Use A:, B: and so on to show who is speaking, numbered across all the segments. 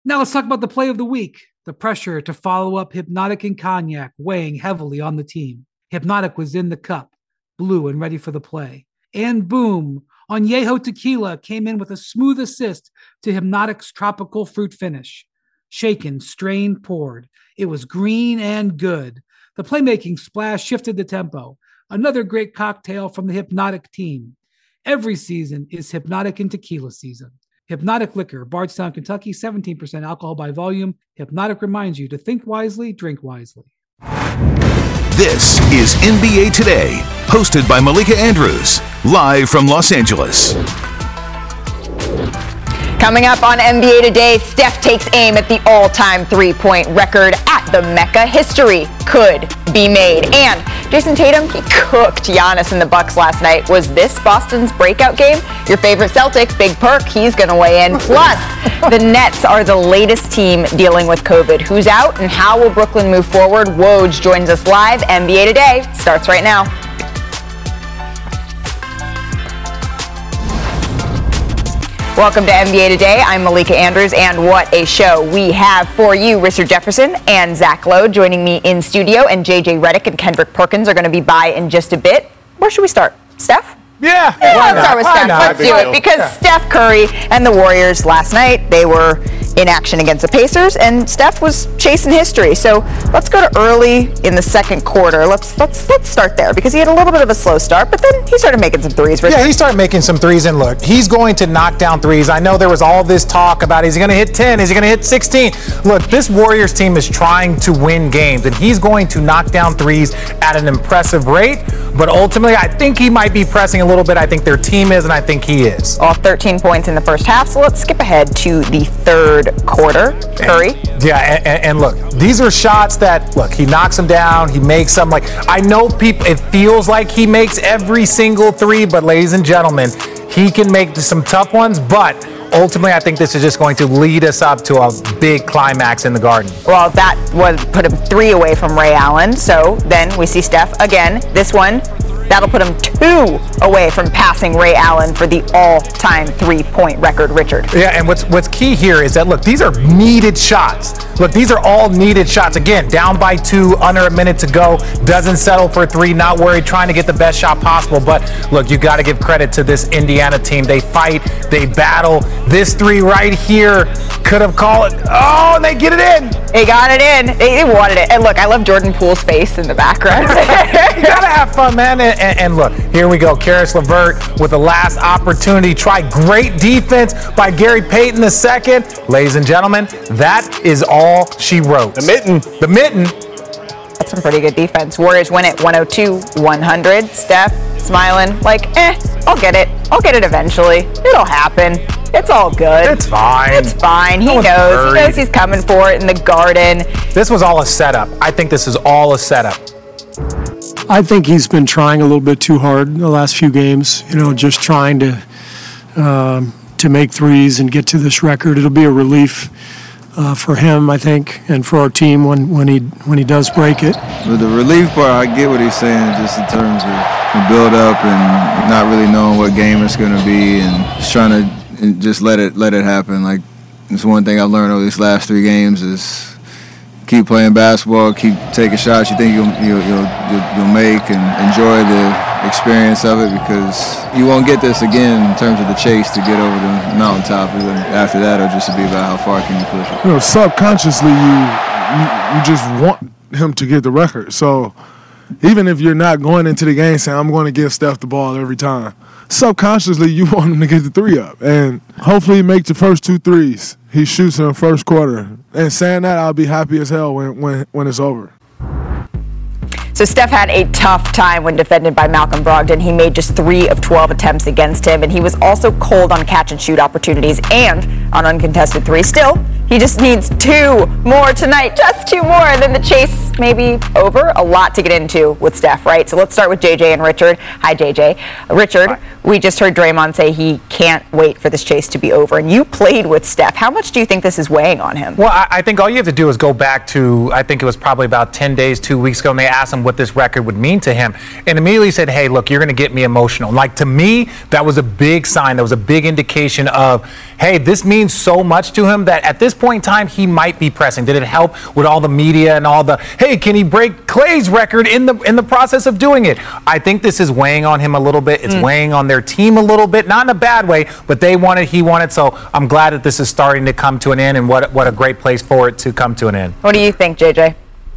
A: Now let's talk about the play of the week. The pressure to follow up Hypnotic and Cognac weighing heavily on the team. Hypnotic was in the cup, blue and ready for the play. And boom, Añejo Tequila came in with a smooth assist to Hypnotic's tropical fruit finish. Shaken, strained, poured. It was green and good. The playmaking splash shifted the tempo. Another great cocktail from the Hypnotic team. Every season is Hypnotic and Tequila season. Hypnotic Liquor, Bardstown, Kentucky, 17% alcohol by volume. Hypnotic reminds you to think wisely, drink wisely.
B: This is NBA Today, hosted by Malika Andrews, live from Los Angeles.
C: Coming up on NBA Today, Steph takes aim at the all-time three-point record at the Mecca. History could be made. And Jason Tatum, he cooked Giannis and the Bucks last night. Was this Boston's breakout game? Your favorite Celtic, Big Perk, he's going to weigh in. Plus, the Nets are the latest team dealing with COVID. Who's out and how will Brooklyn move forward? Woj joins us live. NBA Today starts right now. Welcome to NBA Today. I'm Malika Andrews, and what a show we have for you. Richard Jefferson and Zach Lowe joining me in studio, and JJ Redick and Kendrick Perkins are going to be by in just a bit. Where should we start? Steph?
D: Yeah.
C: Let's start with Steph. Let's do it, because Steph Curry and the Warriors last night, they were in action against the Pacers, and Steph was chasing history. So let's go to early in the second quarter. Let's start there, because he had a little bit of a slow start, but then he started making some threes.
D: Yeah, he started making some threes, and look, he's going to knock down threes. I know there was all this talk about, is he going to hit 10? Is he going to hit 16? Look, this Warriors team is trying to win games, and he's going to knock down threes at an impressive rate. But ultimately, I think he might be pressing a little bit. I think their team is, and I think he is.
C: All 13 points in the first half, so let's skip ahead to the third quarter. Curry.
D: And look, these are shots that, look, he knocks them down, he makes them. Like, I know people, it feels like he makes every single three, but ladies and gentlemen, he can make some tough ones, but ultimately, I think this is just going to lead us up to a big climax in the Garden.
C: Well, that would put him 3 away from Ray Allen. So then we see Steph again. This one, that'll put him 2 away from passing Ray Allen for the all-time three-point record, Richard.
D: Yeah, and what's key here is that, look, these are needed shots. Look, these are all needed shots. Again, down by 2, under a minute to go, doesn't settle for 3, not worried, trying to get the best shot possible. But look, you got to give credit to this Indiana team. They fight, they battle. This 3 right here could have called it. Oh, and they get it in.
C: They got it in. They wanted it. And look, I love Jordan Poole's face in the background.
D: You got to have fun, man. And look, here we go. Karis LeVert with the last opportunity. Try great defense by Gary Payton II. Ladies and gentlemen, that is all she wrote. The mitten.
C: That's some pretty good defense. Warriors win it 102-100. Steph smiling like, I'll get it. I'll get it eventually. It'll happen. It's all good.
D: It's fine.
C: It's fine. He knows. He knows he's coming for it in the Garden.
D: This was all a setup. I think this is all a setup.
E: I think he's been trying a little bit too hard in the last few games, just trying to make threes and get to this record. It'll be a relief for him, I think, and for our team when he does break it.
F: With the relief part, I get what he's saying, just in terms of the build up and not really knowing what game it's going to be, and just trying to just let it happen. Like, it's one thing I've learned over these last 3 games is keep playing basketball, keep taking shots you think you'll make, and enjoy the experience of it, because you won't get this again in terms of the chase to get over the mountaintop. And after that, it'll just be about how far can you push it.
G: Subconsciously, you just want him to get the record. So even if you're not going into the game saying, I'm going to give Steph the ball every time, subconsciously you want him to get the 3 up. And hopefully he makes the first 2 threes he shoots in the first quarter. And saying that, I'll be happy as hell when it's over.
C: So Steph had a tough time when defended by Malcolm Brogdon. He made just 3 of 12 attempts against him, and he was also cold on catch-and-shoot opportunities and on uncontested 3. Still, he just needs 2 more tonight, just 2 more, and then the chase may be over. A lot to get into with Steph, right? So let's start with JJ and Richard. Hi, JJ. Richard, hi. We just heard Draymond say he can't wait for this chase to be over, and you played with Steph. How much do you think this is weighing on him?
D: Well, I think all you have to do is go back to, I think it was probably about 10 days, 2 weeks ago, and they asked him what this record would mean to him, and immediately said, hey, look, you're going to get me emotional. Like, to me, that was a big sign. That was a big indication of, hey, this means so much to him that at this point in time, he might be pressing. Did it help with all the media and all the, hey, can he break Clay's record in the process of doing it? I think this is weighing on him a little bit. It's weighing on their team a little bit, not in a bad way, but they wanted, he wanted. So I'm glad that this is starting to come to an end, and what a great place for it to come to an end.
C: What do you think, JJ?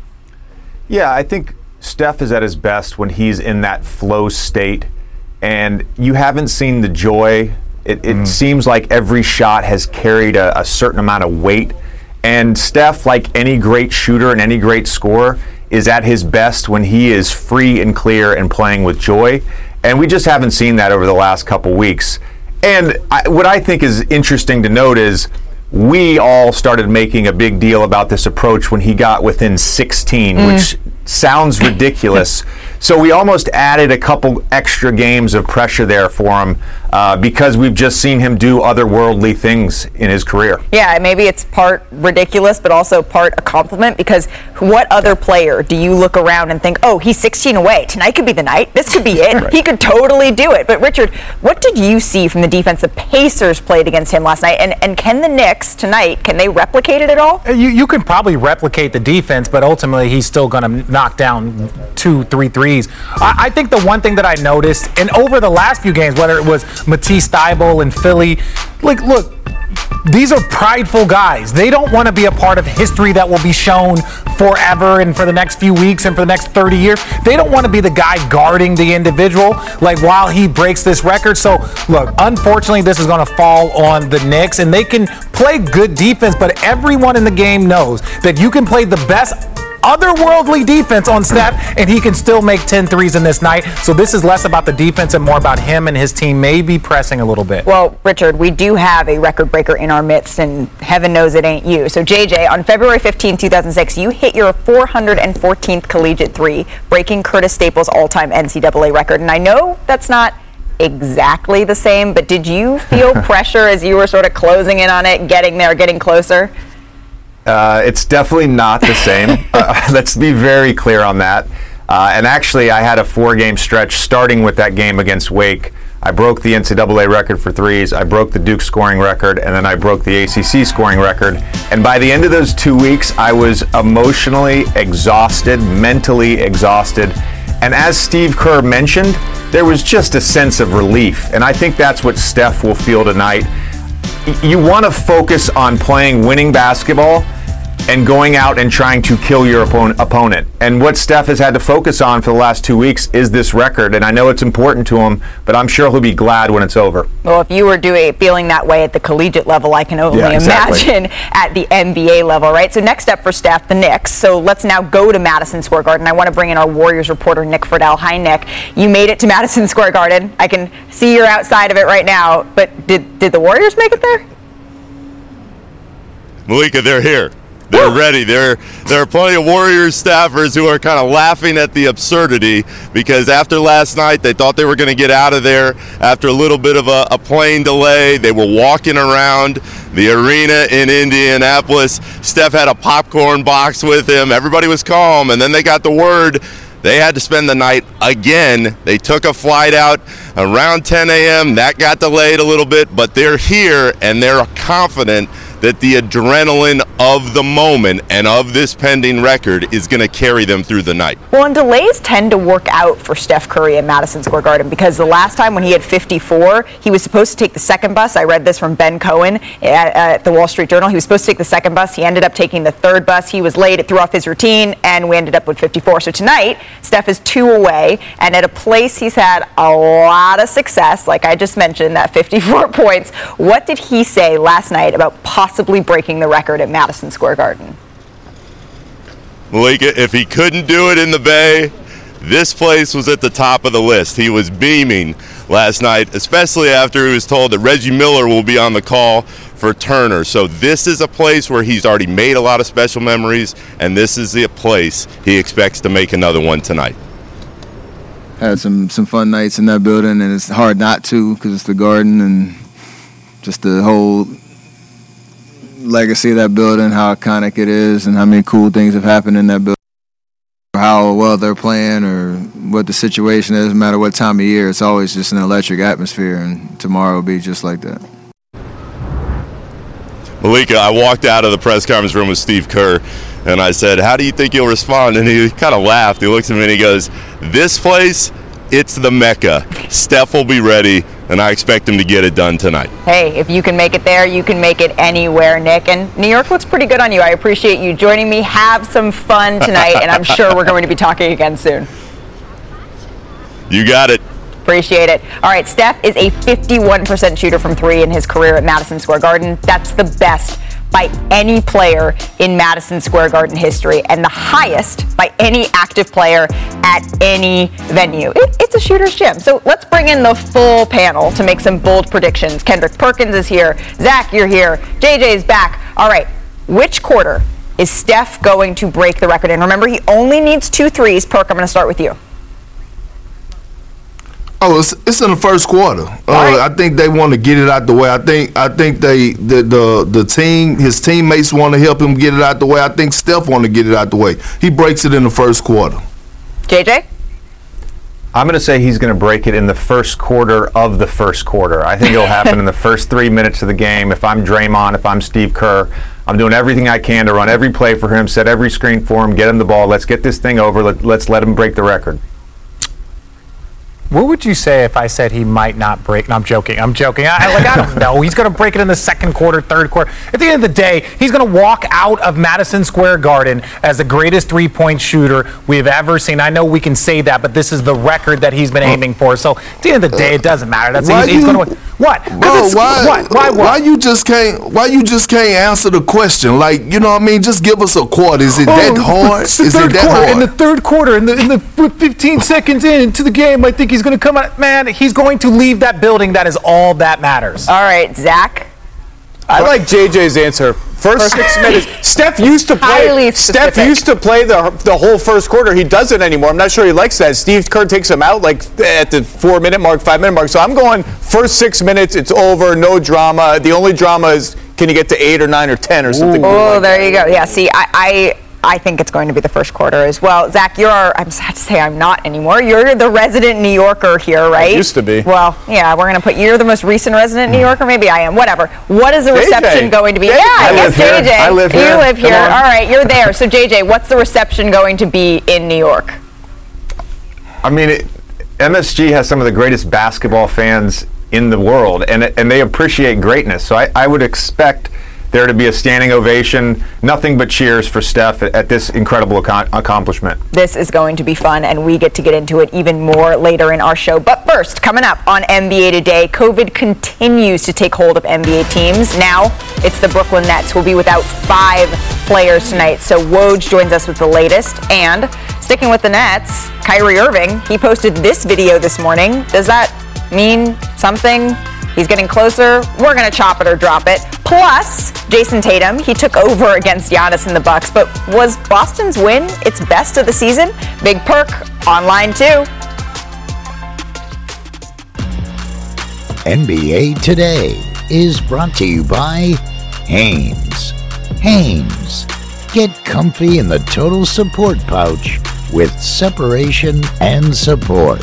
H: Yeah, I think Steph is at his best when he's in that flow state, and you haven't seen the joy. It seems like every shot has carried a certain amount of weight, and Steph, like any great shooter and any great scorer, is at his best when he is free and clear and playing with joy, and we just haven't seen that over the last couple weeks. And what I think is interesting to note is we all started making a big deal about this approach when he got within 16, which sounds ridiculous. So we almost added a couple extra games of pressure there for him because we've just seen him do otherworldly things in his career.
C: Yeah, maybe it's part ridiculous, but also part a compliment, because what other player do you look around and think, oh, he's 16 away, tonight could be the night, this could be it, right. He could totally do it. But Richard, what did you see from the defense the Pacers played against him last night, and can the Knicks tonight, can they replicate it at all?
D: You can probably replicate the defense, but ultimately he's still going to knock down 2-3 threes. I think the one thing that I noticed, and over the last few games, whether it was Matisse Thybulle in Philly, like, look, these are prideful guys. They don't want to be a part of history that will be shown forever and for the next few weeks and for the next 30 years. They don't want to be the guy guarding the individual, like, while he breaks this record. So, look, unfortunately, this is going to fall on the Knicks, and they can play good defense, but everyone in the game knows that you can play the best otherworldly defense on Steph, and he can still make 10 threes in this night. So this is less about the defense and more about him and his team maybe pressing a little bit.
C: Well, Richard, we do have a record breaker in our midst, and heaven knows it ain't you. So JJ, on February 15, 2006, you hit your 414th collegiate three, breaking Curtis Staples' all-time NCAA record. And I know that's not exactly the same, but did you feel pressure as you were sort of closing in on it, getting there, getting closer?
H: It's definitely not the same. Let's be very clear on that. And actually, I had a 4-game stretch starting with that game against Wake. I broke the NCAA record for threes, I broke the Duke scoring record, and then I broke the ACC scoring record. And by the end of those 2 weeks, I was emotionally exhausted, mentally exhausted. And as Steve Kerr mentioned, there was just a sense of relief. And I think that's what Steph will feel tonight. You want to focus on playing winning basketball and going out and trying to kill your opponent. And what Steph has had to focus on for the last 2 weeks is this record. And I know it's important to him, but I'm sure he'll be glad when it's over.
C: Well, if you were feeling that way at the collegiate level, I can only imagine at the NBA level, right? So next up for Steph, the Knicks. So let's now go to Madison Square Garden. I want to bring in our Warriors reporter, Nick Friedel. Hi, Nick. You made it to Madison Square Garden. I can see you're outside of it right now. But did the Warriors make it there?
I: Malika, they're here. They're ready. There are plenty of Warriors staffers who are kind of laughing at the absurdity, because after last night, they thought they were going to get out of there after a little bit of a plane delay. They were walking around the arena in Indianapolis. Steph had a popcorn box with him. Everybody was calm, and then they got the word they had to spend the night again. They took a flight out around 10 a.m. That got delayed a little bit, but they're here, and they're confident that the adrenaline of the moment and of this pending record is going to carry them through the night.
C: Well, and delays tend to work out for Steph Curry at Madison Square Garden, because the last time when he had 54, he was supposed to take the second bus. I read this from Ben Cohen at the Wall Street Journal. He was supposed to take the second bus. He ended up taking the third bus. He was late. It threw off his routine, and we ended up with 54. So tonight, Steph is 2 away, and at a place he's had a lot of success, like I just mentioned, that 54 points. What did he say last night about possibly breaking the record at Madison Square Garden?
I: Malika, if he couldn't do it in the Bay, this place was at the top of the list. He was beaming last night, especially after he was told that Reggie Miller will be on the call for Turner. So this is a place where he's already made a lot of special memories, and this is the place he expects to make another one tonight.
F: Had some fun nights in that building, and it's hard not to, because it's the Garden and just the whole legacy of that building, how iconic it is, and how many cool things have happened in that building, how well they're playing, or what the situation is, no matter what time of year. It's always just an electric atmosphere, and tomorrow will be just like that.
I: Malika, I walked out of the press conference room with Steve Kerr, and I said, how do you think he'll respond? And he kind of laughed. He looks at me and he goes, this place, it's the Mecca. Steph will be ready, and I expect him to get it done tonight.
C: Hey, if you can make it there, you can make it anywhere, Nick. And New York looks pretty good on you. I appreciate you joining me. Have some fun tonight, and I'm sure we're going to be talking again soon.
I: You got it.
C: Appreciate it. All right, Steph is a 51% shooter from three in his career at Madison Square Garden. That's the best by any player in Madison Square Garden history, and the highest by any active player at any venue. It's a shooter's gym. So let's bring in the full panel to make some bold predictions. Kendrick Perkins is here. Zach, you're here. JJ's back. All right, which quarter is Steph going to break the record? And remember, he only needs 2 threes. Perk, I'm going to start with you.
J: Oh, it's in the first quarter. I think they want to get it out the way. I think the team, his teammates want to help him get it out the way. I think Steph want to get it out the way. He breaks it in the first quarter.
C: JJ?
H: I'm going to say he's going to break it in the first quarter of the first quarter. I think it'll happen in the first 3 minutes of the game. If I'm Draymond, if I'm Steve Kerr, I'm doing everything I can to run every play for him, set every screen for him, get him the ball. Let's get this thing over. Let's let him break the record.
D: What would you say if I said he might not break? No, I'm joking. I don't know. He's going to break it in the second quarter, third quarter. At the end of the day, he's going to walk out of Madison Square Garden as the greatest three-point shooter we've ever seen. I know we can say that, but this is the record that he's been aiming for. So at the end of the day, it doesn't matter. He's going to win. What?
J: Bro, why you just can't answer the question? Like, you know what I mean? Just give us a quarter. Is it that hard? Is it that hard?
D: In the third quarter, in the 15 seconds into the game, I think he's going to come out. Man, he's going to leave that building. That is all that matters.
C: All right, Zach.
K: I like JJ's answer. First 6 minutes. Steph used to play. Steph used to play the whole first quarter. He doesn't anymore. I'm not sure he likes that. Steve Kerr takes him out like at the 4-minute mark, 5-minute mark. So I'm going first 6 minutes. It's over. No drama. The only drama is can you get to 8 or 9 or 10 or something?
C: Oh, like there you go. Yeah. See, I think it's going to be the first quarter as well. Zach, I'm sad to say I'm not anymore. You're the resident New Yorker here, right?
K: I used to be.
C: Well, yeah, we're going to you're the most recent resident New Yorker. Maybe I am. Whatever. What is the reception going to be? Yeah, I guess JJ.
H: I live here.
C: You live here. All right, you're there. So, JJ, what's the reception going to be in New York?
H: I mean, MSG has some of the greatest basketball fans in the world, and they appreciate greatness. So I would expect there to be a standing ovation, nothing but cheers for Steph at this incredible accomplishment.
C: This is going to be fun, and we get to get into it even more later in our show. But first, coming up on NBA Today, COVID continues to take hold of NBA teams. Now, it's the Brooklyn Nets who will be without 5 players tonight. So Woj joins us with the latest. And sticking with the Nets, Kyrie Irving, he posted this video this morning. Does that mean something? He's getting closer. We're going to chop it or drop it. Plus, Jason Tatum, he took over against Giannis in the Bucks. But was Boston's win its best of the season? Big Perk online too.
L: NBA Today is brought to you by Hanes. Hanes. Get comfy in the total support pouch with separation and support.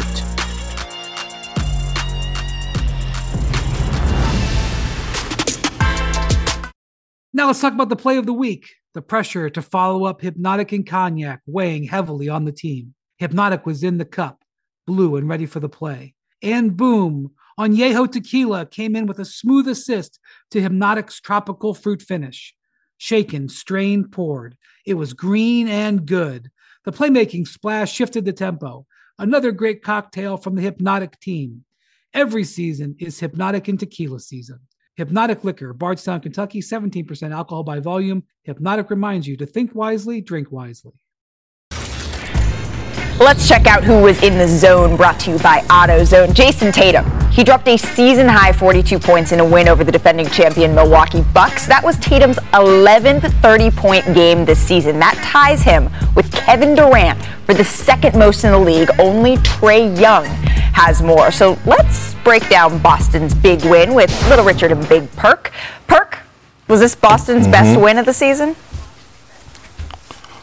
A: Now let's talk about the play of the week. The pressure to follow up Hypnotic and Cognac weighing heavily on the team. Hypnotic was in the cup, blue and ready for the play. And boom, Añejo Tequila came in with a smooth assist to Hypnotic's tropical fruit finish. Shaken, strained, poured. It was green and good. The playmaking splash shifted the tempo. Another great cocktail from the Hypnotic team. Every season is Hypnotic and Tequila season. Hypnotic Liquor, Bardstown, Kentucky, 17% alcohol by volume. Hypnotic reminds you to think wisely, drink wisely.
C: Let's check out who was in the zone, brought to you by AutoZone. Jason Tatum. He dropped a season-high 42 points in a win over the defending champion Milwaukee Bucks. That was Tatum's 11th 30-point game this season. That ties him with Kevin Durant for the second most in the league. Only Trae Young has more. So let's break down Boston's big win with Little Richard and Big Perk. Perk, was this Boston's best win of the season?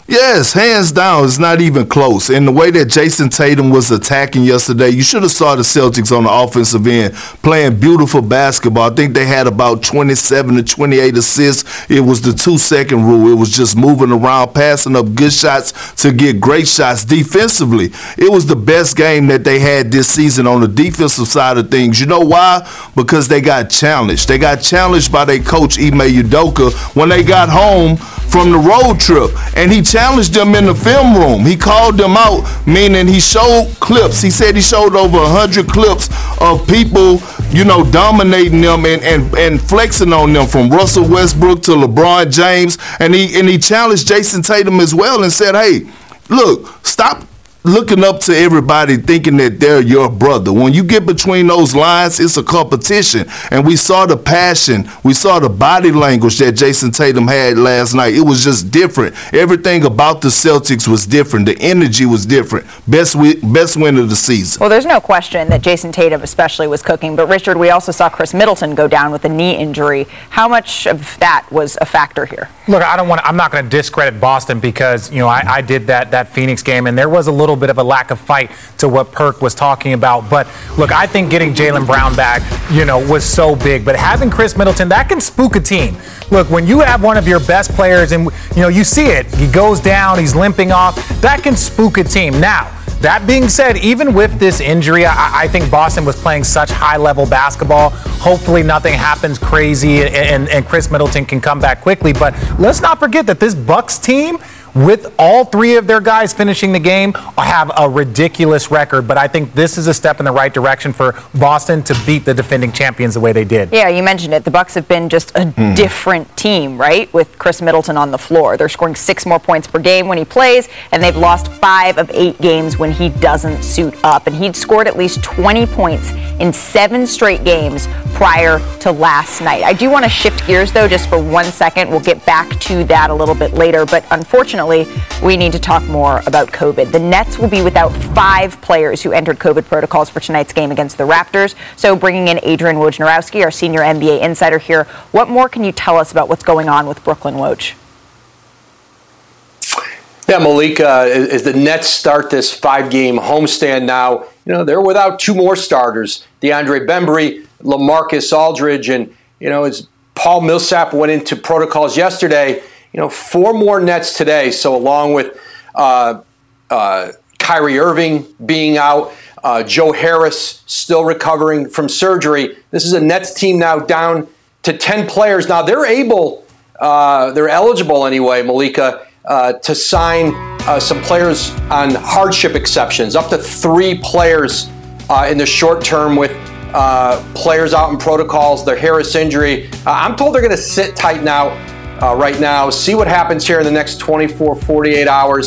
J: Yes, hands down. It's not even close. And the way that Jason Tatum was attacking yesterday, you should have saw the Celtics on the offensive end playing beautiful basketball. I think they had about 27 to 28 assists. It was the 2-second rule. It was just moving around, passing up good shots to get great shots defensively. It was the best game that they had this season on the defensive side of things. You know why? Because they got challenged. They got challenged by their coach, Ime Udoka, when they got home from the road trip, and he challenged them in the film room. He called them out, meaning he showed clips. He said he showed over 100 clips of people, dominating them and flexing on them, from Russell Westbrook to LeBron James, and he challenged Jason Tatum as well and said, hey, look, stop looking up to everybody thinking that they're your brother. When you get between those lines, it's a competition. And we saw the passion. We saw the body language that Jason Tatum had last night. It was just different. Everything about the Celtics was different. The energy was different. Best win of the season.
C: Well, there's no question that Jason Tatum especially was cooking. But, Richard, we also saw Chris Middleton go down with a knee injury. How much of that was a factor here?
D: Look, I'm not going to discredit Boston because, I did that Phoenix game, and there was a little bit of a lack of fight to what Perk was talking about. But look, I think getting Jaylen Brown back, was so big. But having Chris Middleton, that can spook a team. Look, when you have one of your best players and, you see it, he goes down, he's limping off, that can spook a team. Now, that being said, even with this injury, I think Boston was playing such high-level basketball. Hopefully nothing happens crazy and Chris Middleton can come back quickly. But let's not forget that this Bucks team, with all three of their guys finishing the game, have a ridiculous record. But I think this is a step in the right direction for Boston to beat the defending champions the way they did.
C: Yeah, you mentioned it. The Bucks have been just a different team, right, with Chris Middleton on the floor. They're scoring 6 more points per game when he plays, and they've lost 5 of 8 games when he doesn't suit up. And he'd scored at least 20 points in 7 straight games prior to last night. I do want to shift gears, though, just for 1 second. We'll get back to that a little bit later. But unfortunately, we need to talk more about COVID. The Nets will be without 5 players who entered COVID protocols for tonight's game against the Raptors. So bringing in Adrian Wojnarowski, our senior NBA insider here. What more can you tell us about what's going on with Brooklyn Woj?
M: Yeah, Malika, as the Nets start this 5-game homestand now, they're without 2 more starters, DeAndre Bembry, LaMarcus Aldridge, and, as Paul Millsap went into protocols yesterday, 4 more Nets today. So along with Kyrie Irving being out, Joe Harris still recovering from surgery, this is a Nets team now down to 10 players. Now they're eligible anyway, Malika, to sign some players on hardship exceptions, up to 3 players in the short term with players out in protocols, their Harris injury. I'm told they're going to sit tight now. Right now, see what happens here in the next 24, 48 hours.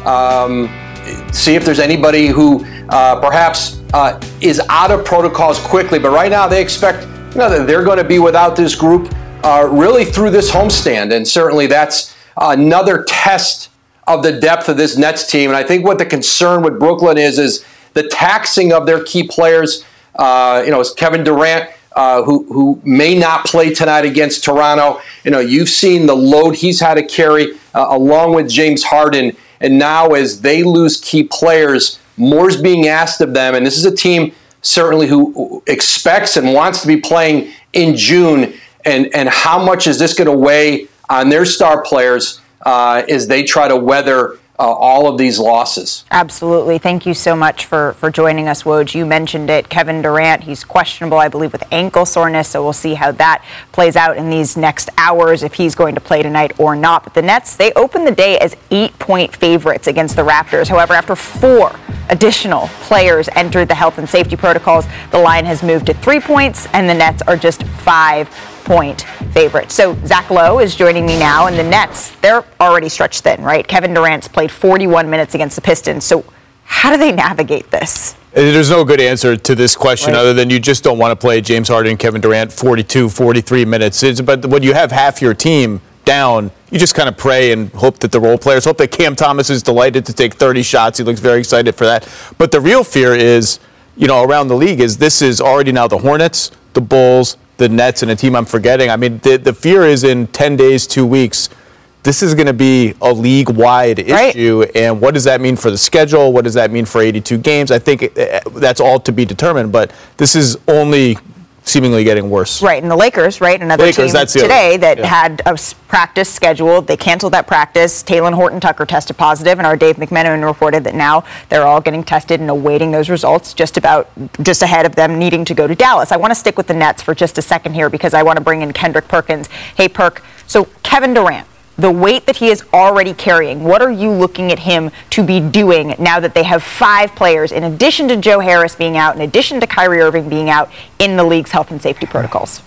M: See if there's anybody who perhaps is out of protocols quickly. But right now, they expect that they're going to be without this group really through this homestand. And certainly that's another test of the depth of this Nets team. And I think what the concern with Brooklyn is the taxing of their key players. As Kevin Durant, who may not play tonight against Toronto. You've seen the load he's had to carry along with James Harden. And now as they lose key players, more's being asked of them. And this is a team certainly who expects and wants to be playing in June. And how much is this going to weigh on their star players as they try to weather all of these losses?
C: Absolutely. Thank you so much for joining us, Woj. You mentioned it. Kevin Durant, he's questionable, I believe, with ankle soreness, so we'll see how that plays out in these next hours, if he's going to play tonight or not. But the Nets, they opened the day as 8-point favorites against the Raptors. However, after 4 additional players entered the health and safety protocols, the line has moved to 3 points, and the Nets are just 5-point favorites. So Zach Lowe is joining me now, and the Nets, they're already stretched thin, right? Kevin Durant's played 41 minutes against the Pistons. So how do they navigate this?
K: There's no good answer to this question other than you just don't want to play James Harden and Kevin Durant 42, 43 minutes. But when you have half your team down, you just kind of pray and hope that the role players, hope that Cam Thomas is delighted to take 30 shots. He looks very excited for that. But the real fear is, around the league is this is already now the Hornets, the Bulls, the Nets, and a team I'm forgetting. I mean, the fear is in 10 days, 2 weeks, this is going to be a league-wide issue. And what does that mean for the schedule? What does that mean for 82 games? I think that's all to be determined, but this is only seemingly getting worse.
C: Right, and the Lakers, right, another team today that had a practice scheduled. They canceled that practice. Talen Horton-Tucker tested positive, and our Dave McMenamin reported that now they're all getting tested and awaiting those results just ahead of them needing to go to Dallas. I want to stick with the Nets for just a second here because I want to bring in Kendrick Perkins. Hey, Perk, so Kevin Durant, the weight that he is already carrying, what are you looking at him to be doing now that they have 5 players, in addition to Joe Harris being out, in addition to Kyrie Irving being out, in the league's health and safety protocols?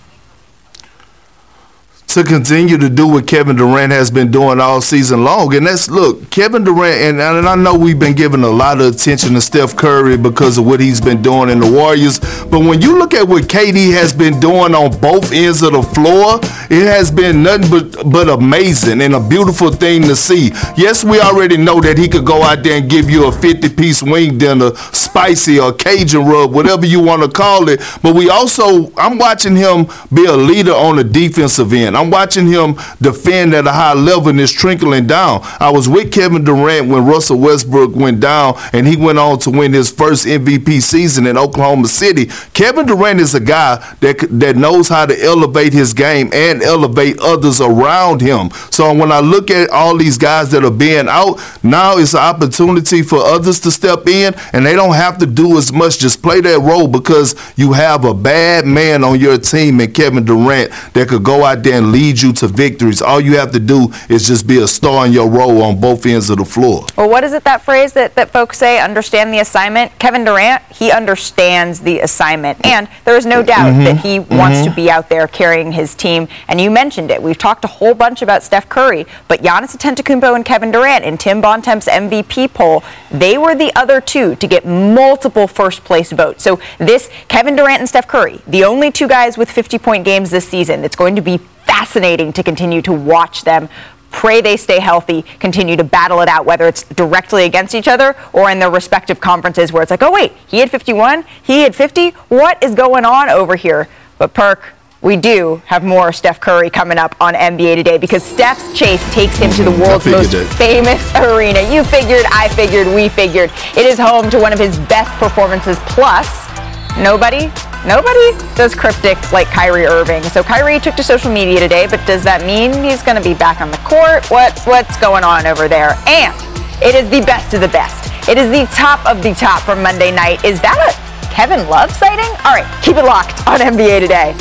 J: To continue to do what Kevin Durant has been doing all season long. And look, Kevin Durant, and I know we've been giving a lot of attention to Steph Curry because of what he's been doing in the Warriors, but when you look at what KD has been doing on both ends of the floor, it has been nothing but amazing and a beautiful thing to see. Yes, we already know that he could go out there and give you a 50-piece wing dinner, spicy or Cajun rub, whatever you want to call it, but I'm watching him be a leader on the defensive end. I'm watching him defend at a high level, and it's trickling down. I was with Kevin Durant when Russell Westbrook went down, and he went on to win his first MVP season in Oklahoma City. Kevin Durant is a guy that knows how to elevate his game and elevate others around him. So when I look at all these guys that are being out, now it's an opportunity for others to step in, and they don't have to do as much. Just play that role because you have a bad man on your team in Kevin Durant that could go out there and lead you to victories. All you have to do is just be a star in your role on both ends of the floor.
C: Well, what is it, that phrase that folks say, understand the assignment? Kevin Durant, he understands the assignment. And there is no doubt that he wants to be out there carrying his team. And you mentioned it. We've talked a whole bunch about Steph Curry, but Giannis Antetokounmpo and Kevin Durant in Tim Bontemps' MVP poll, they were the other two to get multiple first-place votes. So this, Kevin Durant and Steph Curry, the only 2 guys with 50-point games this season. It's going to be fascinating to continue to watch them. Pray they stay healthy, continue to battle it out, whether it's directly against each other or in their respective conferences where it's like, oh, wait, he had 51, he had 50. What is going on over here? But Perk, we do have more Steph Curry coming up on NBA Today because Steph's chase takes him to the world's most famous arena. You figured, I figured, we figured. It is home to one of his best performances. Plus, nobody does cryptic like Kyrie Irving. So Kyrie took to social media today, but does that mean he's going to be back on the court? What's going on over there? And it is the best of the best. It is the top of the top from Monday night. Is that a Kevin Love sighting? All right, keep it locked on NBA Today.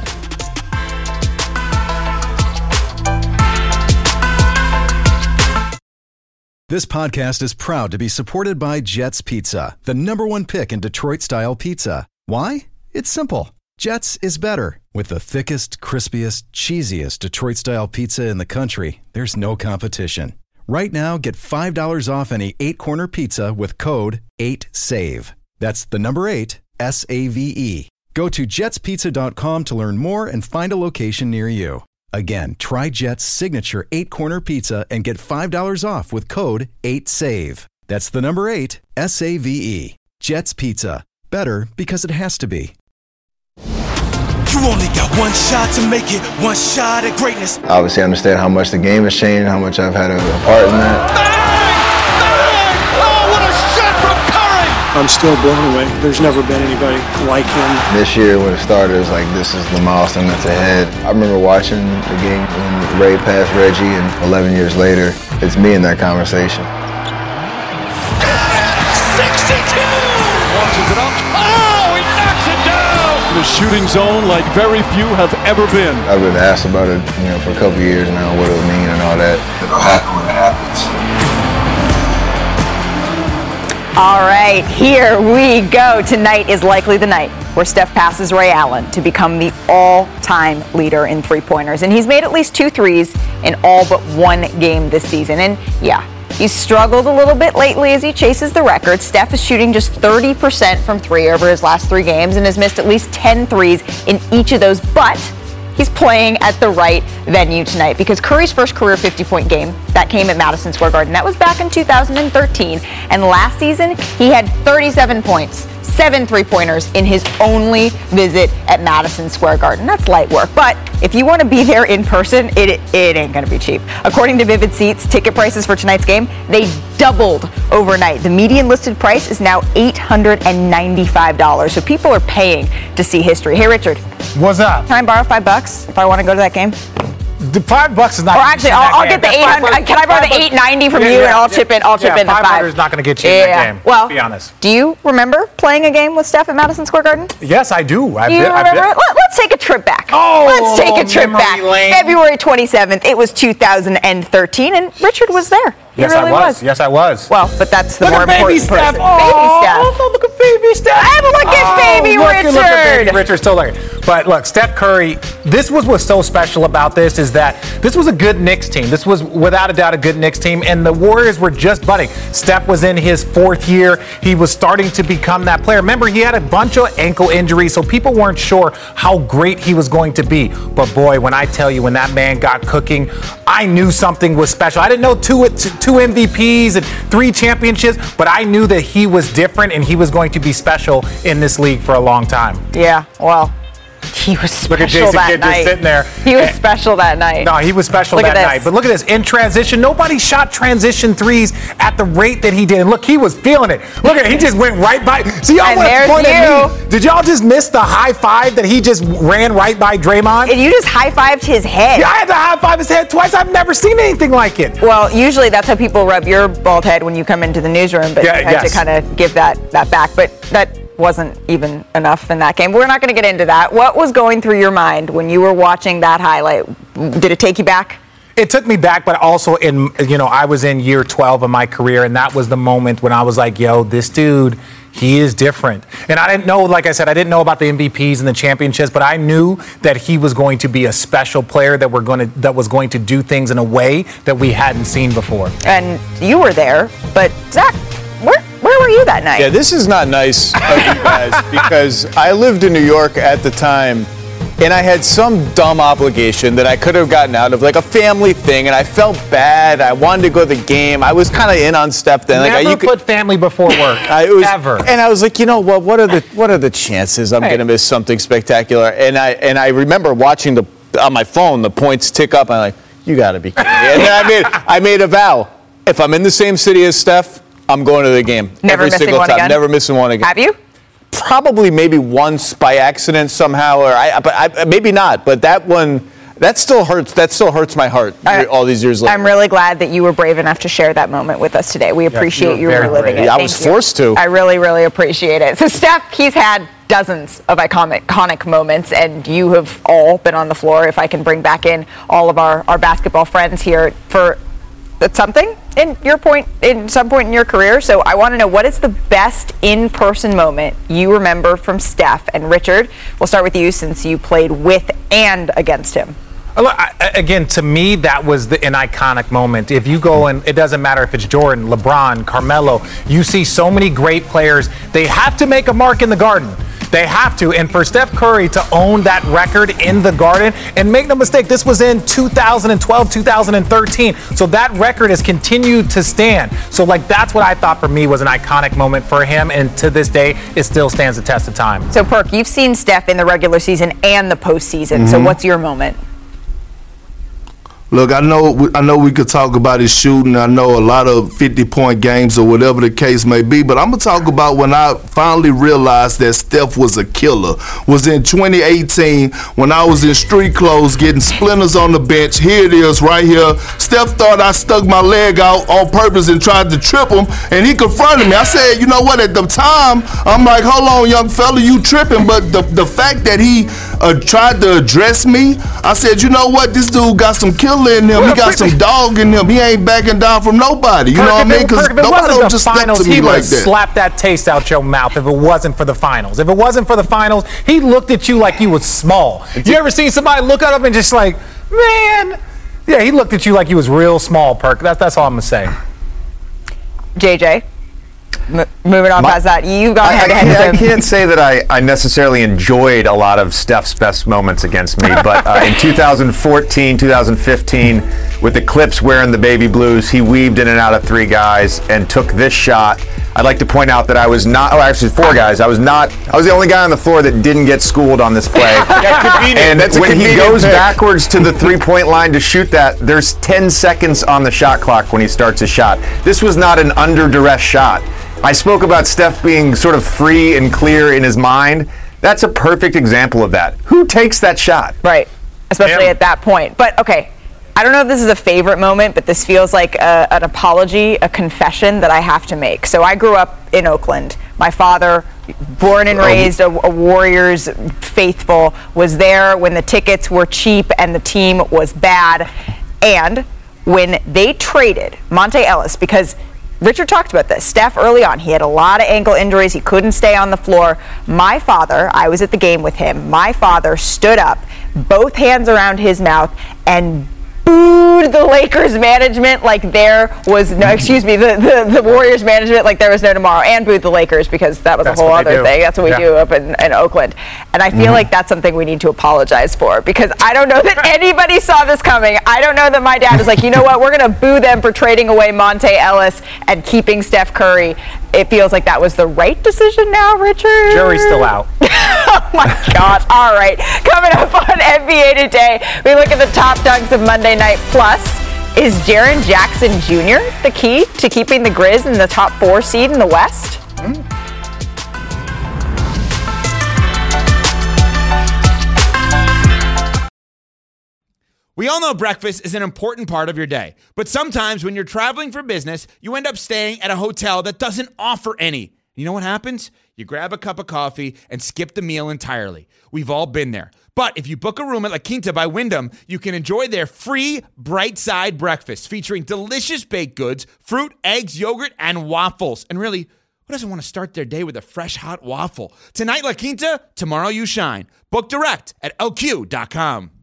N: This podcast is proud to be supported by Jets Pizza, the #1 pick in Detroit-style pizza. Why? It's simple. Jets is better. With the thickest, crispiest, cheesiest Detroit-style pizza in the country, there's no competition. Right now, get $5 off any 8-corner pizza with code 8SAVE. That's the number 8, S-A-V-E. Go to jetspizza.com to learn more and find a location near you. Again, try Jet's signature 8-corner pizza and get $5 off with code 8SAVE. That's the number 8, S-A-V-E. Jet's Pizza. Better because it has to be.
O: You only got one shot to make it, one shot at greatness.
F: Obviously, I understand how much the game has changed, how much I've had a part in that.
O: Oh, what a shot from Curry!
E: I'm still blown away. There's never been anybody like him.
F: This year, when it started, it was like, this is the milestone that's ahead. I remember watching the game when Ray passed Reggie, and 11 years later, it's me in that conversation.
O: 62! Launches it up. Oh, he knocks it down!
P: In the shooting zone like very few have ever been.
F: I've been asked about it, for a couple of years now, what it would mean and all that. It'll happen when it happens.
C: All right, here we go. Tonight is likely the night where Steph passes Ray Allen to become the all-time leader in three-pointers. And he's made at least 2 threes in all but 1 game this season. And yeah, he's struggled a little bit lately as he chases the record. Steph is shooting just 30% from 3 over his last 3 games and has missed at least 10 threes in each of those. But he's playing at the right venue tonight because Curry's first career 50-point game, that came at Madison Square Garden. That was back in 2013. And last season, he had 37 points 7 3-pointers in his only visit at Madison Square Garden. That's light work. But if you want to be there in person, it ain't going to be cheap. According to Vivid Seats, ticket prices for tonight's game, they doubled overnight. The median listed price is now $895. So people are paying to see history. Hey, Richard.
D: What's up?
C: Can I borrow $5 if I want to go to that game?
D: The $5 is not.
C: Or actually, I'll get the 800. Can I borrow the 890 from you, and I'll chip in the 5.
D: $500 is not going to get you in that game.
C: Well,
D: to be honest.
C: Do you remember playing a game with Steph at Madison Square Garden?
D: Yes, I do.
C: You remember it? Let's take a trip back. Let's take a trip back.
D: Lane.
C: February 27th. It was 2013, and Richard was there. He
D: Yes,
C: really
D: I was. Yes, I was.
C: Well, but that's the
D: Look
C: more
D: at baby
C: important
D: Steph.
C: person.
D: Oh,
C: Baby Steph.
D: look at baby Steph.
C: Look at baby Richard.
D: Look at baby Richard still looking. But look, Steph Curry, this was what's so special about this is that this was a good Knicks team. This was without a doubt a good Knicks team, and the Warriors were just budding. Steph was in his 4th year. He was starting to become that player. Remember, he had a bunch of ankle injuries, so people weren't sure how great he was going to be. But boy, when I tell you, when that man got cooking, I knew something was special. I didn't know two MVPs and 3 championships, but I knew that he was different and he was going to be special in this league for a long time.
C: Yeah, well, he was special
D: Look at Jason
C: that
D: Kidd
C: night.
D: just sitting there.
C: He was special that night.
D: No, he was special
C: Look
D: that
C: at
D: night.
C: this.
D: But look at this. In transition, nobody shot transition threes at the rate that he did. And look, he was feeling it. Look at it. He just went right by. See, y'all want to point at me. Did y'all just miss the high five that he just ran right by Draymond?
C: And you just high-fived his head.
D: Yeah, I had to high-five his head twice. I've never seen anything like it.
C: Well, usually that's how people rub your bald head when you come into the newsroom, but you had to kind of give that back. But that wasn't even enough in that game. We're not going to get into that. What was going through your mind when you were watching that highlight? Did it take you back?
D: It took me back, but also I was in year 12 of my career, and that was the moment when I was like, yo, this dude, he is different. And I didn't know, like I said, I didn't know about the MVPs and the championships, but I knew that he was going to be a special player that was going to do things in a way that we hadn't seen before.
C: And you were there, but Zach, where were you that night?
K: Yeah, this is not nice of you guys because I lived in New York at the time, and I had some dumb obligation that I could have gotten out of, like a family thing, and I felt bad. I wanted to go to the game. I was kind of in on Steph then.
D: Never put family before work. Ever.
K: And I was like, you know what? What are the chances I'm going to miss something spectacular? And I remember watching on my phone the points tick up. I'm like, you got to be kidding me. And then I made a vow. If I'm in the same city as Steph, I'm going to the game every single time. Again? Never missing one again.
C: Have you?
K: Probably maybe once by accident somehow, but maybe not. But that one, that still hurts. That still hurts my heart all these years later.
C: I'm really glad that you were brave enough to share that moment with us today. We appreciate you reliving it.
K: Yeah, I was forced to.
C: I really, really appreciate it. So Steph, he's had dozens of iconic moments, and you have all been on the floor. If I can bring back in all of our basketball friends here for something in some point in your career. So I want to know, what is the best in-person moment you remember from Steph? And Richard, we'll start with you since you played with and against him.
D: Again, to me, that was an iconic moment. If you go and it doesn't matter if it's Jordan, LeBron, Carmelo, you see so many great players. They have to make a mark in the Garden. They have to. And for Steph Curry to own that record in the Garden, and make no mistake, this was in 2012, 2013. So that record has continued to stand. So that's what I thought for me was an iconic moment for him. And to this day, it still stands the test of time.
C: So Perk, you've seen Steph in the regular season and the postseason. Mm-hmm. So what's your moment?
J: Look, I know we could talk about his shooting. I know a lot of 50-point games or whatever the case may be, but I'm going to talk about when I finally realized that Steph was a killer. Was in 2018 when I was in street clothes getting splinters on the bench. Here it is right here. Steph thought I stuck my leg out on purpose and tried to trip him, and he confronted me. I said, you know what, at the time, I'm like, hold on, young fella, you tripping. But the fact that he tried to address me, I said, you know what, this dude got some killer in him. He got some dog in him. He ain't backing down from nobody. You know what I mean? Because nobody don't just step to me
D: he
J: like
D: would
J: that.
D: Slap that taste out your mouth if it wasn't for the finals. If it wasn't for the finals, he looked at you like you was small. You ever seen somebody look at him and just like, man? Yeah, he looked at you like you was real small, Perk. That's all I'm going to say.
C: JJ? Moving on past that, you got
H: I can't say that I necessarily enjoyed a lot of Steph's best moments against me, but in 2014, 2015, with the Clips wearing the baby blues, he weaved in and out of 3 guys and took this shot I'd like to point out that I was not, actually 4 guys. I was the only guy on the floor that didn't get schooled on this play. And when he goes backwards to the 3-point line to shoot that, there's 10 seconds on the shot clock when he starts his shot. This was not an under duress shot. I spoke about Steph being sort of free and clear in his mind. That's a perfect example of that. Who takes that shot?
C: Right, especially at that point. But okay, I don't know if this is a favorite moment, but this feels like an apology, a confession that I have to make. So I grew up in Oakland. My father, born and raised a Warriors faithful, was there when the tickets were cheap and the team was bad. And when they traded Monta Ellis, because Richard talked about this, Steph early on, he had a lot of ankle injuries, he couldn't stay on the floor. My father, I was at the game with him, my father stood up, both hands around his mouth, and booed the Lakers management like there was no, the Warriors management like there was no tomorrow, and booed the Lakers because that was a whole other thing. That's what we do up in Oakland. And I feel like that's something we need to apologize for, because I don't know that anybody saw this coming. I don't know that my dad was like, you know what, we're going to boo them for trading away Monta Ellis and keeping Steph Curry. It feels like that was the right decision now, Richard.
D: Jury's still out.
C: Oh my God. All right. Coming up on NBA Today, we look at the top dunks of Monday Night. Plus, is Jaren Jackson Jr. the key to keeping the Grizz in the top 4 seed in the West?
Q: We all know breakfast is an important part of your day, but sometimes when you're traveling for business, you end up staying at a hotel that doesn't offer any. You know what happens? You grab a cup of coffee and skip the meal entirely. We've all been there. But if you book a room at La Quinta by Wyndham, you can enjoy their free Bright Side breakfast featuring delicious baked goods, fruit, eggs, yogurt, and waffles. And really, who doesn't want to start their day with a fresh, hot waffle? Tonight, La Quinta, tomorrow you shine. Book direct at lq.com.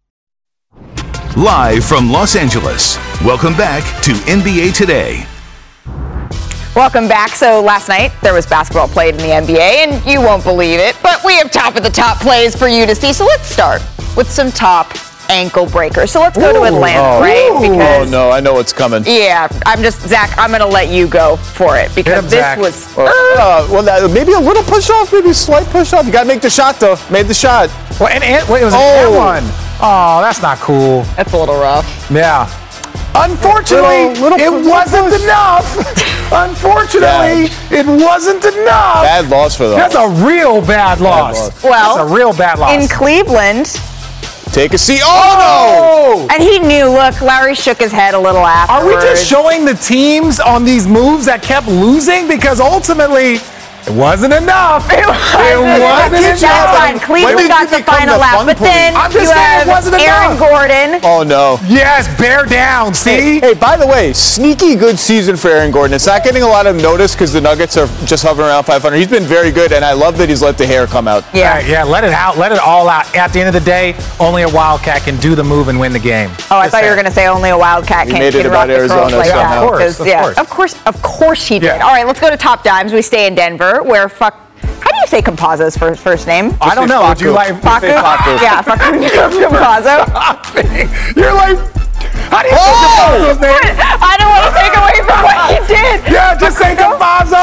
B: Live from Los Angeles, welcome back to NBA Today.
C: Welcome back. So last night there was basketball played in the NBA, and you won't believe it, but we have top of the top plays for you to see. So let's start with some top ankle breakers. So let's go to Atlanta, right? Because,
K: oh no, I know what's coming.
C: Yeah, Zach, I'm going to let you go for it because this was.
K: Maybe a little push off, maybe a slight push off. You got to make the shot though. Made the shot.
D: Well, wait, it was an one. Oh, that's not cool.
C: That's a little rough.
D: Yeah. Unfortunately, it wasn't enough. Unfortunately, it wasn't enough.
K: Bad loss for them.
D: That's a real bad loss.
C: Well,
D: that's a real bad loss.
C: In Cleveland.
K: Take a seat. Oh, no!
C: And he knew, look, Larry shook his head a little afterwards.
D: Are we just showing the teams on these moves that kept losing? Because ultimately, it wasn't enough. It wasn't enough.
C: That's fine. Cleveland got the final lap. But then you have Aaron Gordon.
K: Oh, no.
D: Yes, bear down. See?
K: Hey, by the way, sneaky good season for Aaron Gordon. It's not getting a lot of notice because the Nuggets are just hovering around 500. He's been very good, and I love that he's let the hair come out.
D: Yeah, let it out. Let it all out. At the end of the day, only a Wildcat can do the move and win the game.
C: Oh, I thought you were going to say only a Wildcat can
K: made it about Arizona
C: like
K: somehow.
C: Of course he did. All right, let's go to top dimes. We stay in Denver, where how do you say Campazzo's first name?
D: I don't know. Would you like
C: Facu? Yeah, Facu Campazzo.
D: You're like, how do you say Campazzo's name?
C: I don't want to take away from what he did.
D: Yeah, just say Campazzo.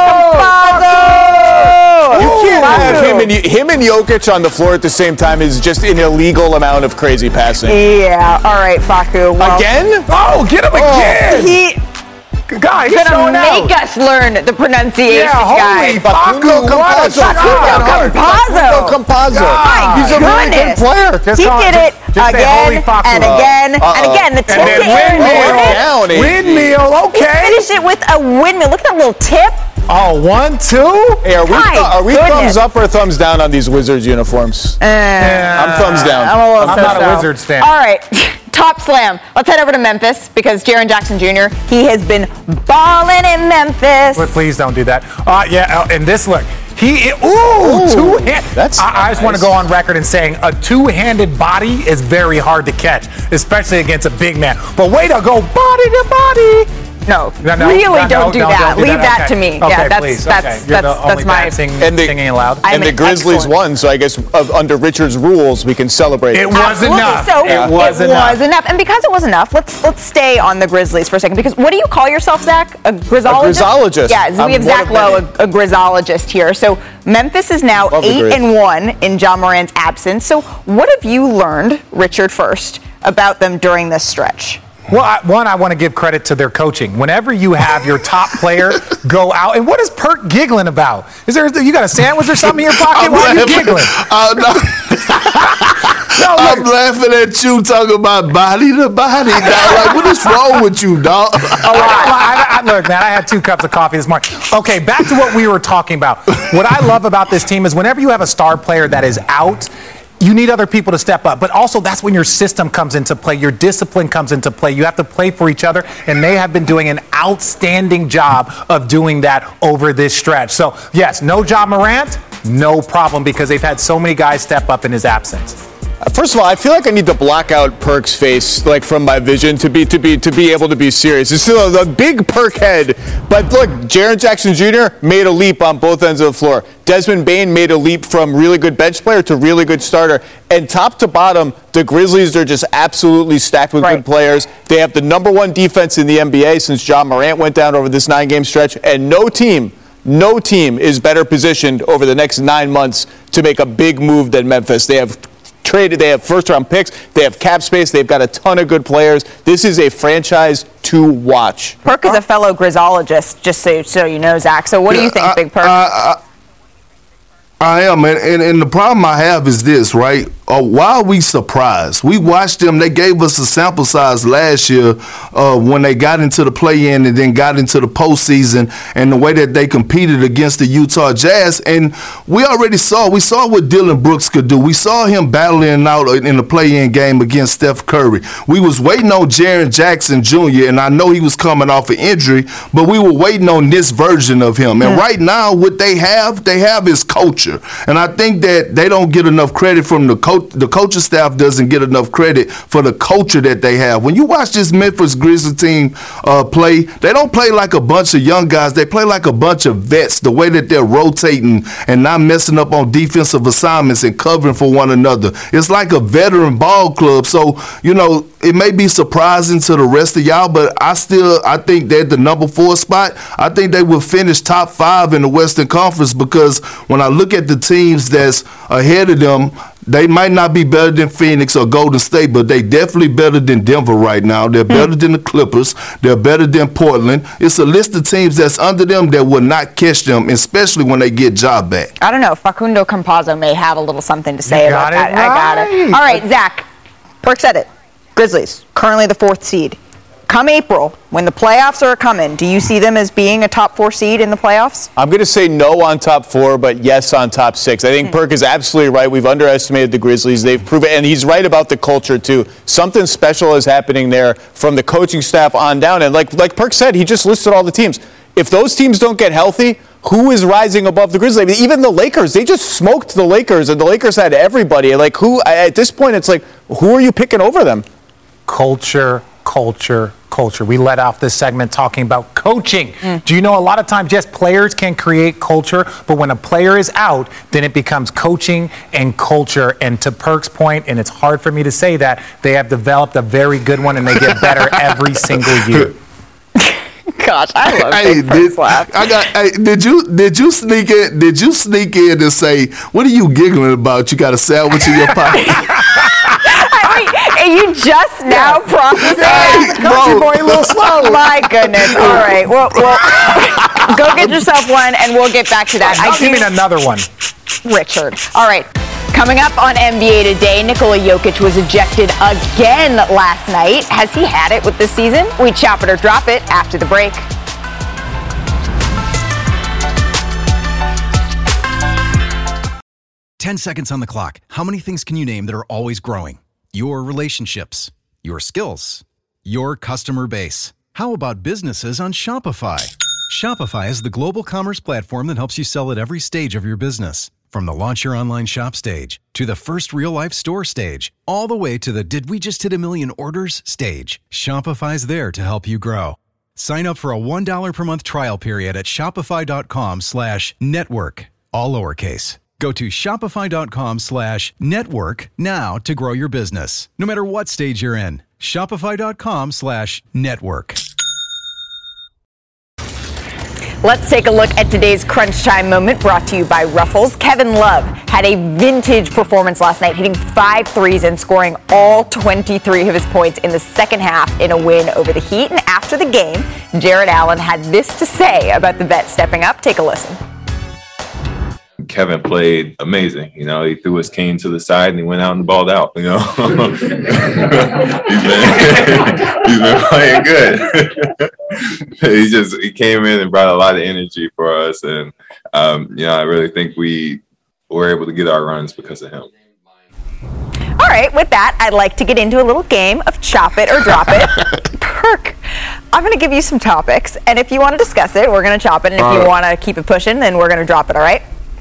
K: You can't have him and Jokic on the floor at the same time is just an illegal amount of crazy passing.
C: Yeah. All right, Facu. Well,
K: again?
D: Oh, get him again. Guy, he's
C: gonna make us learn the pronunciation, guy.
K: Facundo Campazzo. He's a really good player.
C: He did it again and again and again. The tip to Aaron Gordon.
D: Windmill, okay.
C: He finished it with a windmill. Look at that little tip.
D: Oh, 1, 2.
K: Hey, are we thumbs up or thumbs down on these Wizards uniforms? I'm thumbs down.
D: I'm not a Wizards fan.
C: All right. Top slam. Let's head over to Memphis because Jaren Jackson Jr., he has been balling in Memphis.
D: But please don't do that. And this look. Two-hand. I just want to go on record in saying a two-handed body is very hard to catch, especially against a big man. But way to go, body to body.
C: No, really don't do that. Leave that to me.
D: Okay,
C: yeah, that's
D: please.
C: that's
D: You're the
C: that's
D: only
C: my.
K: singing aloud.
C: I'm
K: And the
C: an
K: Grizzlies
C: excellent-
K: won, so I guess under Richard's rules, we can celebrate.
D: It was
C: Absolutely.
D: enough.
C: So
D: It was enough.
C: And because it was enough, let's stay on the Grizzlies for a second. Because what do you call yourself, Zach? A grizzologist?
K: grizzologist.
C: Yeah, so we have
K: I'm
C: Zach
K: one of
C: Lowe,
K: many.
C: a grizzologist here. So Memphis is now
K: Love the Grizz.
C: 8-1 in Ja Morant's absence. So what have you learned, Richard, first, about them during this stretch?
D: Well, I want to give credit to their coaching. Whenever you have your top player go out, and what is Perk giggling about? You got a sandwich or something in your pocket? Why are you giggling?
J: I'm laughing at you talking about body to body, dog. Like, what is wrong with you, dog?
D: Look, man, I had 2 cups of coffee this morning. Okay, back to what we were talking about. What I love about this team is whenever you have a star player that is out, you need other people to step up. But also, that's when your system comes into play. Your discipline comes into play. You have to play for each other. And they have been doing an outstanding job of doing that over this stretch. So, yes, no Ja Morant, no problem, because they've had so many guys step up in his absence.
K: First of all, I feel like I need to block out Perk's face, like from my vision, to be able to be serious. It's still a big Perk head, but look, Jaren Jackson Jr. made a leap on both ends of the floor. Desmond Bane made a leap from really good bench player to really good starter. And top to bottom, the Grizzlies are just absolutely stacked with good players. They have the #1 defense in the NBA since Ja Morant went down over this 9-game stretch, and no team is better positioned over the next 9 months to make a big move than Memphis. They have traded, they have first-round picks, they have cap space, they've got a ton of good players. This is a franchise to watch.
C: Perk is a fellow grizzologist, just so you know, Zach. So what do you think, Big Perk?
J: I am, and the problem I have is this, right? Why are we surprised? We watched them. They gave us a sample size last year when they got into the play-in and then got into the postseason, and the way that they competed against the Utah Jazz. And we saw what Dylan Brooks could do. We saw him battling out in the play-in game against Steph Curry. We was waiting on Jaren Jackson Jr., and I know he was coming off an injury, but we were waiting on this version of him. And right now, what they have is culture. And I think that they don't get enough credit from the coaching staff doesn't get enough credit for the culture that they have. When you watch this Memphis Grizzlies team play, they don't play like a bunch of young guys. They play like a bunch of vets, the way that they're rotating and not messing up on defensive assignments and covering for one another. It's like a veteran ball club. So, it may be surprising to the rest of y'all, but I think they're the #4 spot. I think they will finish top 5 in the Western Conference, because when I look at the teams that's ahead of them, they might not be better than Phoenix or Golden State, but they definitely better than Denver right now. They're better than the Clippers. They're better than Portland. It's a list of teams that's under them that will not catch them, especially when they get Ja back.
C: I don't know. Facundo Campazzo may have a little something to say about that.
D: Right.
C: I got it. All right, Zach. Perk said it. Grizzlies, currently the 4th seed. Come April, when the playoffs are coming, do you see them as being a top 4 seed in the playoffs?
K: I'm going to say no on top 4, but yes on top 6. I think Perk is absolutely right. We've underestimated the Grizzlies. They've proven, and he's right about the culture too. Something special is happening there from the coaching staff on down. And like Perk said, he just listed all the teams. If those teams don't get healthy, who is rising above the Grizzlies? I mean, even the Lakers, they just smoked the Lakers, and the Lakers had everybody. Like, who, at this point, it's like, who are you picking over them?
D: Culture. We let off this segment talking about coaching. Do you know a lot of times, yes, players can create culture, but when a player is out, then it becomes coaching and culture. And to Perk's point, and it's hard for me to say that, they have developed a very good one, and they get better every single year.
C: Gosh, I love Big Perk's laugh.
J: Did you sneak in? Did you sneak in and say, "What are you giggling about? You got a sandwich in your pocket?"
C: You just now processing that?
D: Country boy, a little slow.
C: My goodness. All right. Well, go get yourself one, and we'll get back to that.
D: You mean another one.
C: Richard. All right. Coming up on NBA Today, Nikola Jokic was ejected again last night. Has he had it with this season? We chop it or drop it after the break.
N: Ten seconds on the clock. How many things can you name that are always growing? Your relationships, your skills, your customer base. How about businesses on Shopify? Shopify is the global commerce platform that helps you sell at every stage of your business. From the launch your online shop stage, to the first real-life store stage, all the way to the did we just hit a million orders stage. Shopify's there to help you grow. Sign up for a $1 per month trial period at shopify.com/network, all lowercase. Go to shopify.com/network now to grow your business, no matter what stage you're in. Shopify.com/network.
C: Let's take a look at today's Crunch Time moment brought to you by Ruffles. Kevin Love had a vintage performance last night, hitting 5 threes and scoring all 23 of his points in the second half in a win over the Heat. And after the game, Jared Allen had this to say about the vet stepping up. Take a listen.
R: Kevin played amazing. You know, he threw his cane to the side and he went out and balled out. You know, he's been playing good. He came in and brought a lot of energy for us, and I really think we were able to get our runs because of him.
C: All right, with that, I'd like to get into a little game of Chop It or Drop It. Perk, I'm going to give you some topics, and if you want to discuss it, we're going to chop it, and if you want to keep it pushing, then we're going to drop it, all right?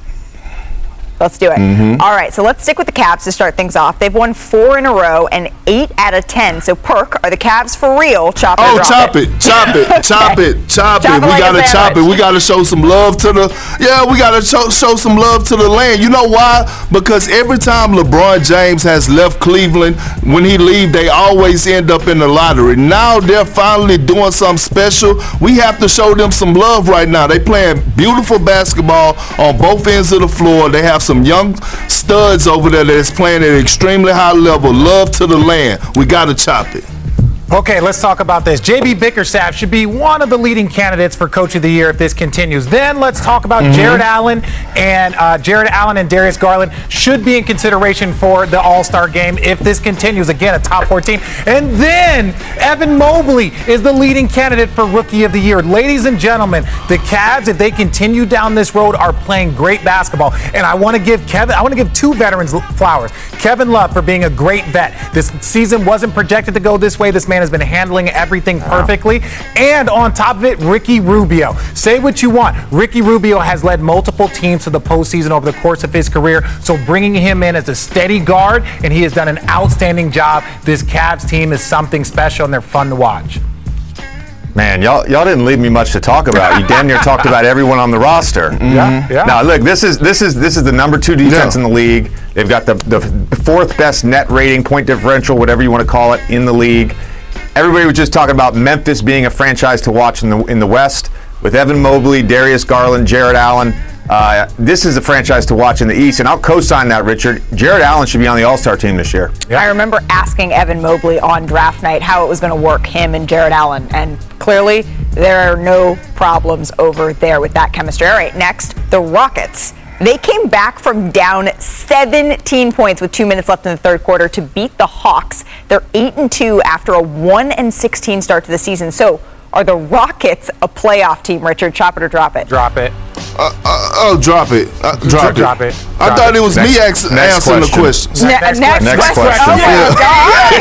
C: Let's do it. Mm-hmm. All right, so let's stick with the Cavs to start things off. They've won 4 in a row and 8 out of 10. So, Perk, are the Cavs for real? Chop it or drop it?
J: Chop it. We gotta chop it. We gotta show some love to the. Yeah, we gotta show some love to the land. You know why? Because every time LeBron James has left Cleveland, when he leaves, they always end up in the lottery. Now they're finally doing something special. We have to show them some love right now. They playing beautiful basketball on both ends of the floor. They have some young studs over there that's playing at an extremely high level. Love to the land. We got to chop it.
D: Okay, let's talk about this. J.B. Bickerstaff should be one of the leading candidates for Coach of the Year if this continues. Then let's talk about Jared Allen and Darius Garland should be in consideration for the All-Star game if this continues. Again, a top 14. And then Evan Mobley is the leading candidate for Rookie of the Year. Ladies and gentlemen, the Cavs, if they continue down this road, are playing great basketball. And I want to give two veterans flowers. Kevin Love for being a great vet. This season wasn't projected to go this way. This man has been handling everything perfectly. And on top of it, Ricky Rubio. Say what you want. Ricky Rubio has led multiple teams to the postseason over the course of his career. So bringing him in as a steady guard, and he has done an outstanding job. This Cavs team is something special, and they're fun to watch.
H: Man, y'all didn't leave me much to talk about. You damn near talked about everyone on the roster.
D: Mm-hmm. Yeah.
H: Now, look, this is the number 2 defense in the league. They've got the 4th best net rating, point differential, whatever you want to call it, in the league. Everybody was just talking about Memphis being a franchise to watch in the West with Evan Mobley, Darius Garland, Jared Allen. This is a franchise to watch in the East, and I'll co-sign that, Richard. Jared Allen should be on the All-Star team this year.
C: Yep. I remember asking Evan Mobley on draft night how it was going to work, him and Jared Allen, and clearly there are no problems over there with that chemistry. All right, next, the Rockets. They came back from down 17 points with 2 minutes left in the third quarter to beat the Hawks. They're 8-2 after a 1-16 start to the season. So are the Rockets a playoff team, Richard? Chop it or drop it?
D: Drop it.
J: Drop it.
D: Drop it.
J: I thought it was me answering the question.
C: Next question. Oh my God.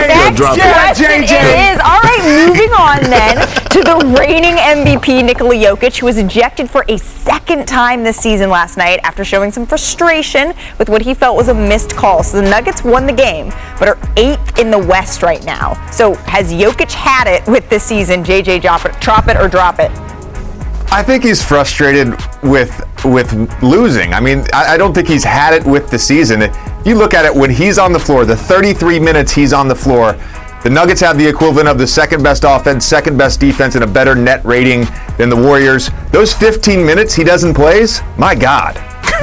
C: JJ. It is. All right, moving on then to the reigning MVP, Nikola Jokic, who was ejected for a second time this season last night after showing some frustration with what he felt was a missed call. So the Nuggets won the game, but are 8th in the West right now. So has Jokic had it with this season? JJ, chop it or drop it?
H: I think he's frustrated with losing. I mean, I don't think he's had it with the season. If you look at it, when he's on the floor, the 33 minutes he's on the floor, the Nuggets have the equivalent of the second best offense, second best defense, and a better net rating than the Warriors. Those 15 minutes he doesn't play, my God.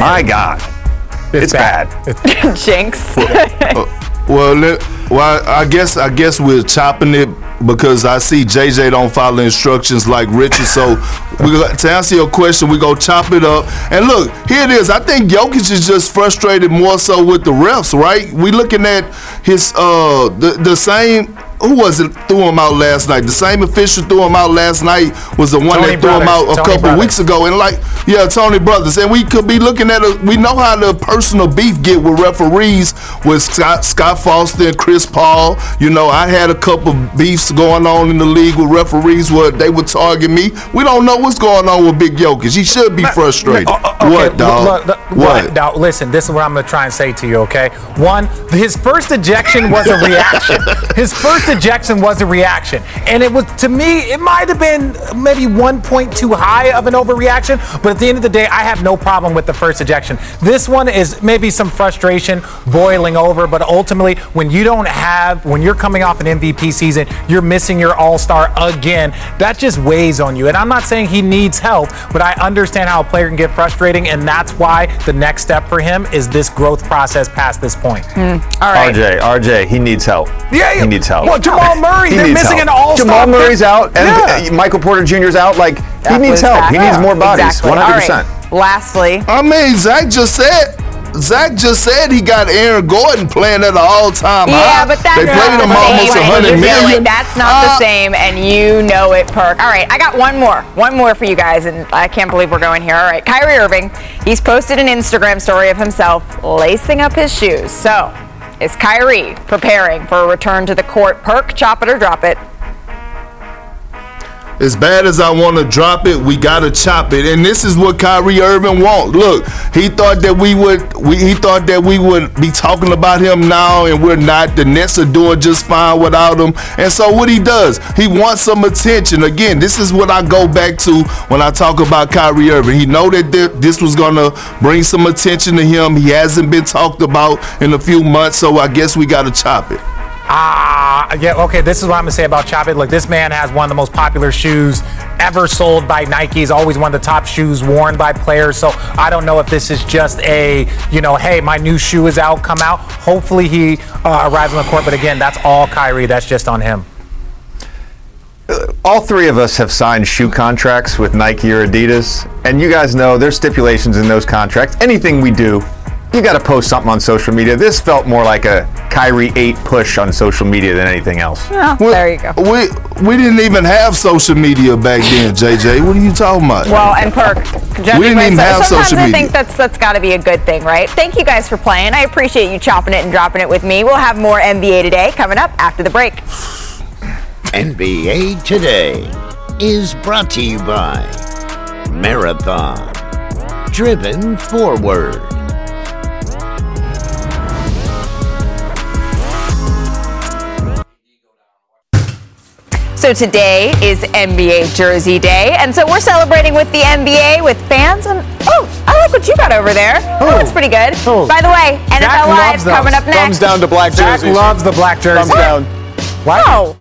H: It's bad.
C: Jinx.
J: Well, I guess we're chopping it because I see JJ don't follow instructions like Richard. So to answer your question, we go chop it up. And look, here it is. I think Jokic is just frustrated more so with the refs, right? We looking at his the same. Who was it threw him out last night? The same official threw him out last night was the one that threw him out a couple weeks ago. And Tony Brothers. And we could be looking at we know how the personal beef get with referees with Scott Foster and Chris Paul. You know, I had a couple beefs going on in the league with referees where they would target me. We don't know what's going on with Big Jokic. He should be frustrated. What, dog?
D: What? No, listen, this is what I'm going to try and say to you, okay? One, his first ejection was a reaction. And it was, to me, it might have been maybe 1 point too high of an overreaction, but at the end of the day, I have no problem with the first ejection. This one is maybe some frustration boiling over, but ultimately, when you're coming off an MVP season, you're missing your all-star again. That just weighs on you. And I'm not saying he needs help, but I understand how a player can get frustrating, and that's why the next step for him is this growth process past this point.
C: All right.
H: RJ, he needs help.
D: Yeah,
H: he needs help.
D: Well, Jamal Murray, they're missing an all-star.
H: Jamal Murray's out, and Michael Porter Jr.'s out. Like, he needs help. He needs more bodies,
C: Exactly.
H: 100%.
C: All right. Lastly.
J: I mean, Zach just said he got Aaron Gordon playing at an all-time high.
C: Yeah, but that's
J: they played him
C: not
J: almost
C: the same.
J: $100 million.
C: That's not the same, and you know it, Perk. All right, I got one more for you guys, and I can't believe we're going here. All right, Kyrie Irving, he's posted an Instagram story of himself lacing up his shoes. So, is Kyrie preparing for a return to the court? Perk, chop it or drop it?
J: As bad as I want to drop it, we gotta chop it, and this is what Kyrie Irving wants. Look, he thought that we would be talking about him now, and we're not. The Nets are doing just fine without him, and so what he does, he wants some attention. Again, this is what I go back to when I talk about Kyrie Irving. He know that this was gonna bring some attention to him. He hasn't been talked about in a few months, so I guess we gotta chop it.
D: Yeah, okay, this is what I'm going to say about Chop It. Look, this man has one of the most popular shoes ever sold by Nike. He's always one of the top shoes worn by players. So I don't know if this is just a, hey, my new shoe is out, come out. Hopefully he arrives on the court. But again, that's all Kyrie. That's just on him.
H: All three of us have signed shoe contracts with Nike or Adidas. And you guys know there's stipulations in those contracts. Anything we do, you got to post something on social media. This felt more like a Kyrie 8 push on social media than anything else.
C: Oh, there you go.
J: We didn't even have social media back then, JJ. What are you talking about?
C: Well, and Perk,
J: we didn't even have
C: sometimes
J: social
C: I
J: media.
C: think that's got to be a good thing, right? Thank you guys for playing. I appreciate you chopping it and dropping it with me. We'll have more NBA Today coming up after the break.
L: NBA Today is brought to you by Marathon, driven forward.
C: So today is NBA Jersey Day, and so we're celebrating with the NBA with fans. And I like what you got over there. That looks pretty good. By the way, NFL Live coming up next.
K: Thumbs down to black jerseys.
D: Zach loves the black jerseys.
K: Thumbs down.
D: What?
C: Oh.